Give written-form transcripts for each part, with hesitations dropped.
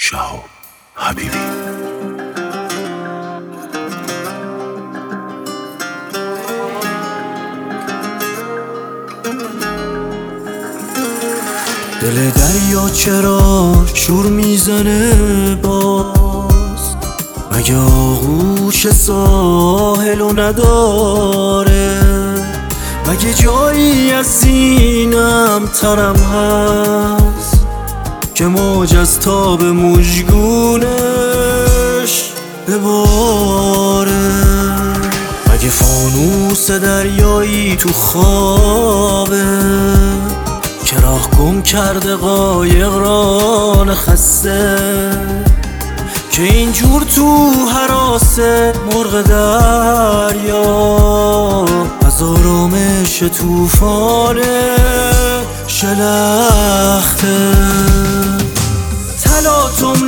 شهاب حبیبی. دل دریا چرا شور میزنه باز؟ مگه آغوش ساحلو نداره؟ مگه جایی از سینم ترم هست که موج از تاب مژگونش بباره؟ مگه فانوس دریایی تو خوابه که راه گم کرده قایق ران خسته، که اینجور تو هراس مرغ دریا از آرامش طوفان شلخته؟ تلاطم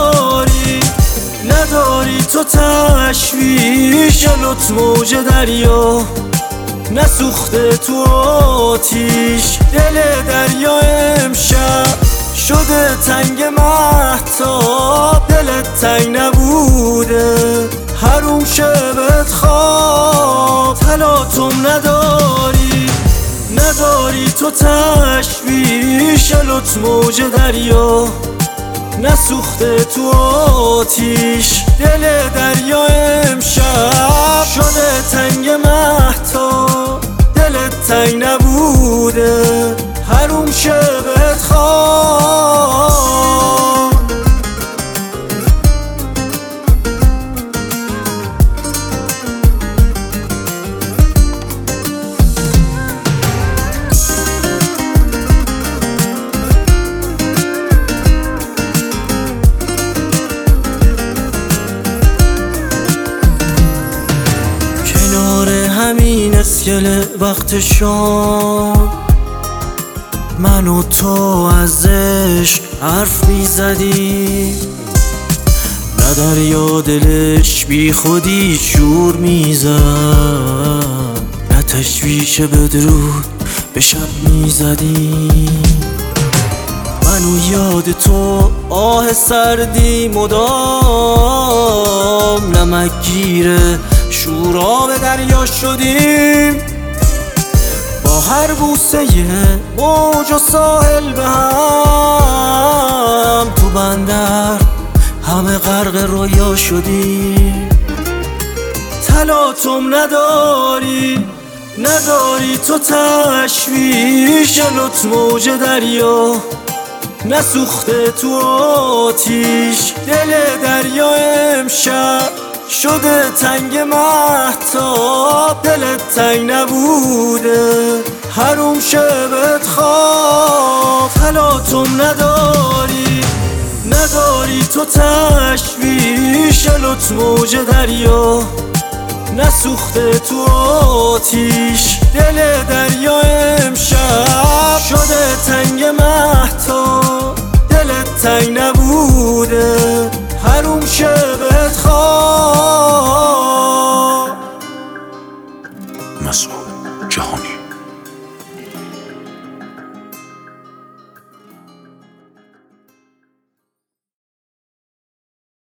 نداری تو تشویش لطف موج دریا نسوخته تو آتیش. دل دریا امشب شده تنگ مهتاب، دلت تنگ نبوده حروم شبت خواب. تلاطم نداری تو تشویش لطف موج دریا نسوخته تو آتیش. دل دریا امشب شده تنگ مهتاب، دلت تنگ نبوده حروم شبت خواب. همین اسکله وقت شام من و تو ازش حرف میزدیم، نه دریا دلش بی خودی شور میزد، نه تشویش بدرود به شب میزدیم. من و یاد تو آه سردی مدام نمک گیره شوراب دریا شدیم. با هر بوسه موج و ساحل به هم تو بندر همه غرق رویا شدیم. تلاطم نداری تو تشویش لطف موج دریا نسوخته تو آتیش. دل دریا امشب شده تنگ مهتاب، دلت تنگ نبوده حروم شبت خواب. تلاطم نداری تو تشویش لطف موج دریا نسوخته تو آتیش. دل دریا